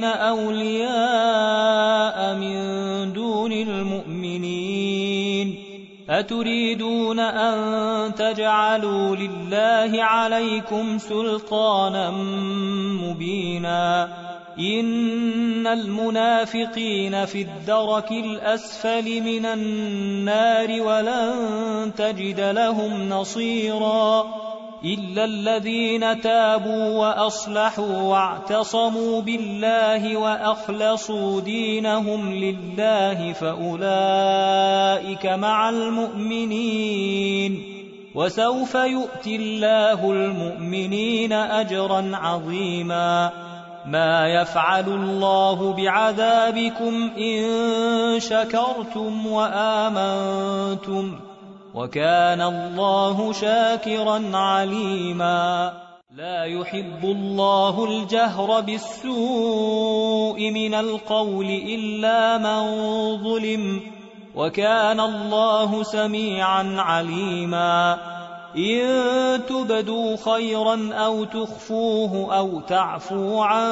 أولياء من دون المؤمنين أتريدون أن تجعلوا لله عليكم سلطانا مبينا. إن المنافقين في الدرك الأسفل من النار ولن تجد لهم نصيرا إلا الذين تابوا وأصلحوا واعتصموا بالله وأخلصوا دينهم لله فأولئك مع المؤمنين وسوف يؤتي الله المؤمنين أجرا عظيما. ما يفعل الله بعذابكم إن شكرتم وآمنتم وكان الله شاكرا عليما. لا يحب الله الجهر بالسوء من القول إلا من ظلم وكان الله سميعا عليما. إن تبدوا خيرا أو تخفوه أو تعفوا عن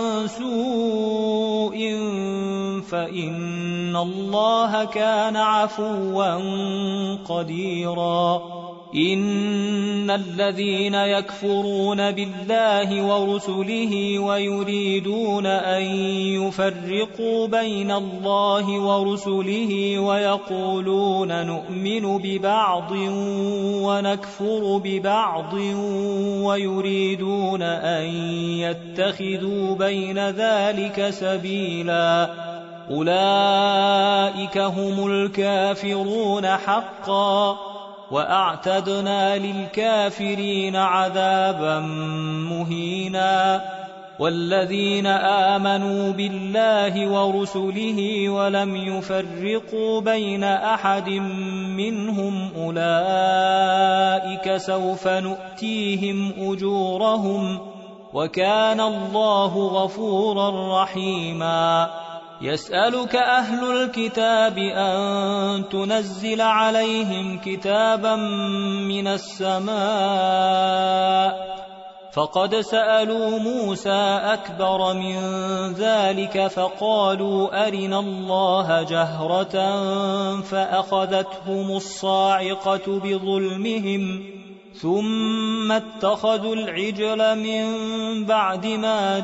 سوء فإن الله كان عفوا قديرا. إن الذين يكفرون بالله ورسله ويريدون أن يفرقوا بين الله ورسله ويقولون نؤمن ببعض ونكفر ببعض ويريدون أن يتخذوا بين ذلك سبيلا أولئك هم الكافرون حقا وأعتدنا للكافرين عذابا مهينا والذين آمنوا بالله ورسله ولم يفرقوا بين أحد منهم أولئك سوف نؤتيهم أجورهم وكان الله غفورا رحيما يسألك أهل الكتاب أن تنزل عليهم كتابا من السماء فقد سألوا موسى أكبر من ذلك فقالوا أرنا الله جهرة فأخذتهم الصاعقة بظلمهم ثم اتخذوا العجل من بعد ما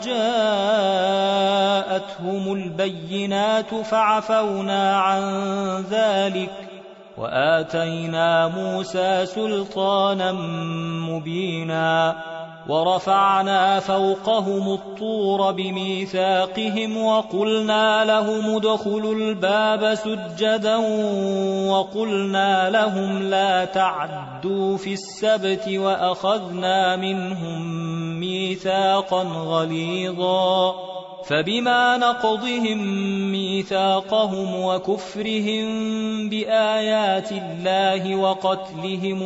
جاءتهم البينات فعفونا عن ذلك وآتينا موسى سلطانا مبينا ورفعنا فوقهم الطور بميثاقهم وقلنا لهم ادخلوا الباب سجدا وقلنا لهم لا تعدوا في السبت وأخذنا منهم ميثاقا غليظا فبما نقضهم ميثاقهم وكفرهم بآيات الله وقتلهم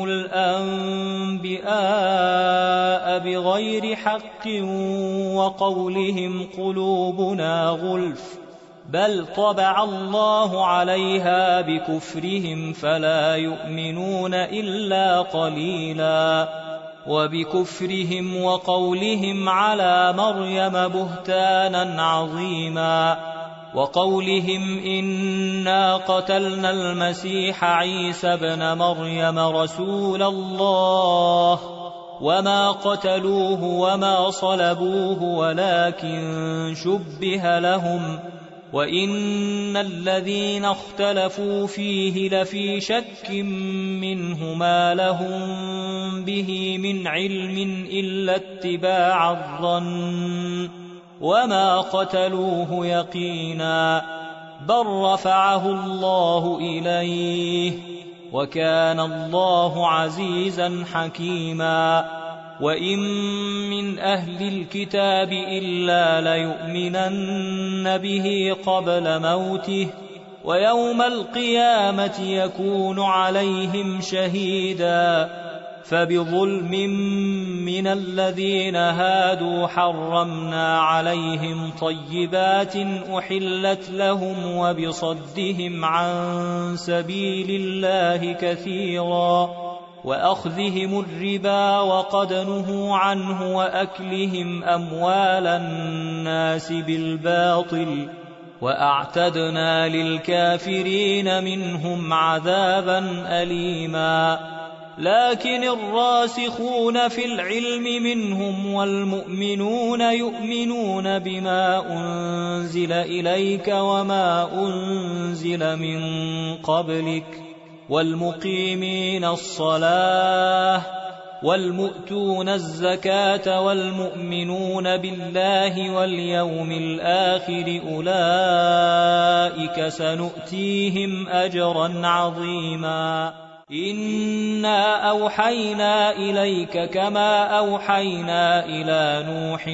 الأنبياء بغير حق وقولهم قلوبنا غلف بل طبع الله عليها بكفرهم فلا يؤمنون إلا قليلا وبكفرهم وقولهم على مريم بهتانا عظيما وقولهم إنا قتلنا المسيح عيسى ابن مريم رسول الله وما قتلوه وما صلبوه ولكن شبه لهم وإن الذين اختلفوا فيه لفي شك منه ما لهم به من علم إلا اتباع الظن وما قتلوه يقينا بل رفعه الله إليه وكان الله عزيزا حكيما وإن من أهل الكتاب إلا ليؤمنن به قبل موته ويوم القيامة يكون عليهم شهيدا فبظلم من الذين هادوا حرمنا عليهم طيبات أحلت لهم وبصدهم عن سبيل الله كثيرا وأخذهم الربا وقد نهوا عنه وأكلهم أموال الناس بالباطل وأعتدنا للكافرين منهم عذابا أليما لكن الراسخون في العلم منهم والمؤمنون يؤمنون بما أنزل إليك وما أنزل من قبلك والمقيمين الصلاة والمؤتون الزكاة والمؤمنون بالله واليوم الآخر أولئك سنؤتيهم أجرا عظيما إنا أوحينا إليك كما أوحينا إلى نوح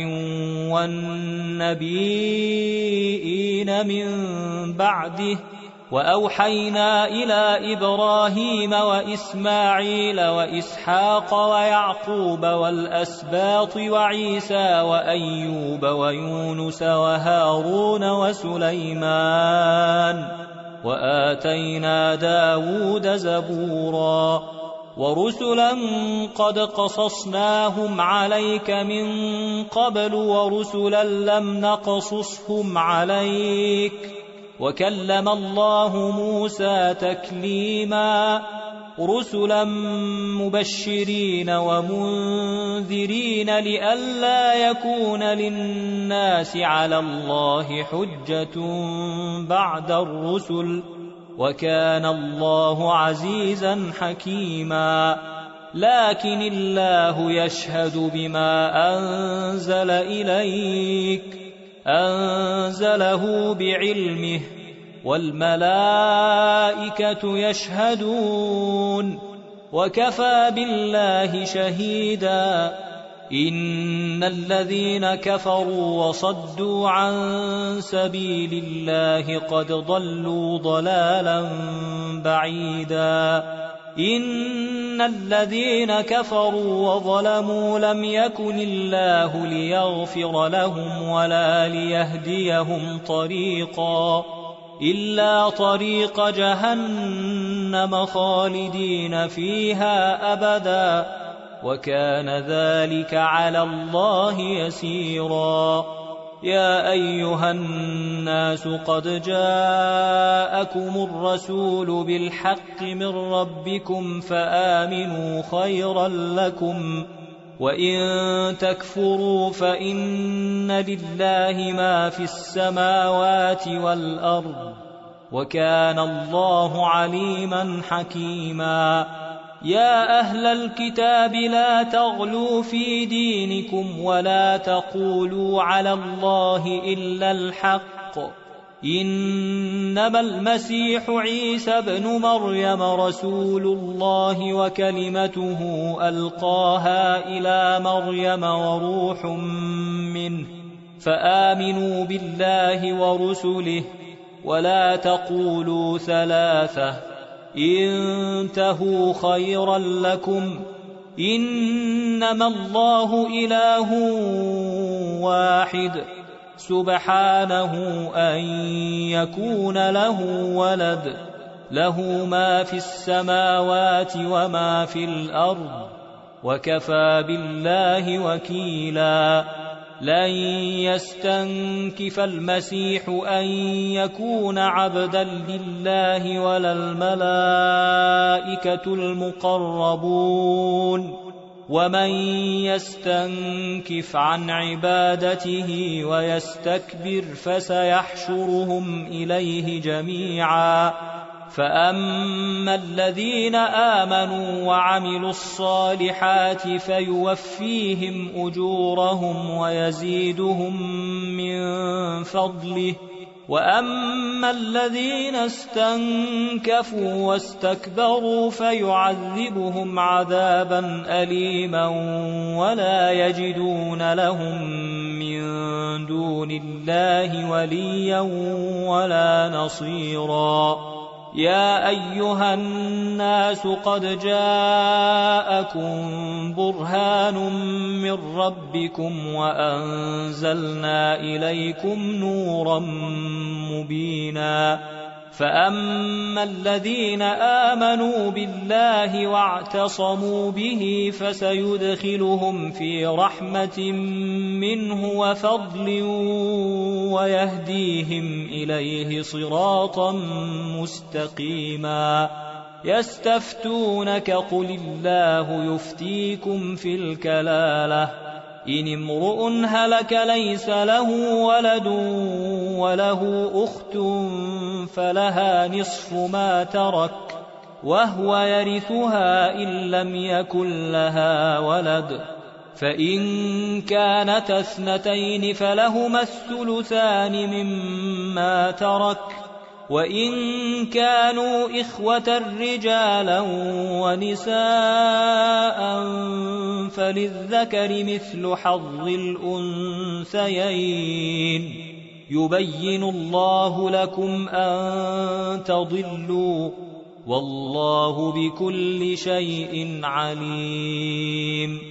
والنبيين من بعده وأوحينا إلى إبراهيم وإسماعيل وإسحاق ويعقوب والأسباط وعيسى وأيوب ويونس وهارون وسليمان وآتينا داود زبورا ورسلا قد قصصناهم عليك من قبل ورسلا لم نقصصهم عليك وكلم الله موسى تكليما رسلا مبشرين ومنذرين لئلا يكون للناس على الله حجة بعد الرسل وكان الله عزيزا حكيما لكن الله يشهد بما أنزل إليك أنزله بعلمه والملائكة يشهدون وكفى بالله شهيدا إن الذين كفروا وصدوا عن سبيل الله قد ضلوا ضلالا بعيدا إن الذين كفروا وظلموا لم يكن الله ليغفر لهم ولا ليهديهم طريقا إلا طريق جهنم خالدين فيها أبدا وكان ذلك على الله يسيرا يا أيها الناس قد جاءكم الرسول بالحق من ربكم فآمنوا خيرا لكم وإن تكفروا فإن لله ما في السماوات والأرض وكان الله عليما حكيما يا أهل الكتاب لا تغلوا في دينكم ولا تقولوا على الله إلا الحق إنما المسيح عيسى بن مريم رسول الله وكلمته ألقاها إلى مريم وروح منه فآمنوا بالله ورسله ولا تقولوا ثلاثة انتهوا خيرا لكم إنما الله إله واحد سبحانه أن يكون له ولد له ما في السماوات وما في الأرض وكفى بالله وكيلا لن يستنكف المسيح أن يكون عبدا لله ولا الملائكة المقربون ومن يستنكف عن عبادته ويستكبر فسيحشرهم إليه جميعا فأما الذين آمنوا وعملوا الصالحات فيوفيهم أجورهم ويزيدهم من فضله وأما الذين استنكفوا واستكبروا فيعذبهم عذابا أليما ولا يجدون لهم من دون الله وليا ولا نصيرا يا أيها الناس قد جاءكم برهان من ربكم وأنزلنا إليكم نورا مبينا فأما الذين آمنوا بالله واعتصموا به فسيدخلهم في رحمة منه وفضل ويهديهم إليه صراطا مستقيما يستفتونك قل الله يفتيكم في الكلالة إن امرؤ هلك ليس له ولد وله أخت فلها نصف ما ترك وهو يرثها إن لم يكن لها ولد فإن كانت اثنتين فلهما الثلثان مما ترك وإن كانوا إخوة رجالا ونساء فللذكر مثل حظ الأنثيين يبين الله لكم أن تضلوا والله بكل شيء عليم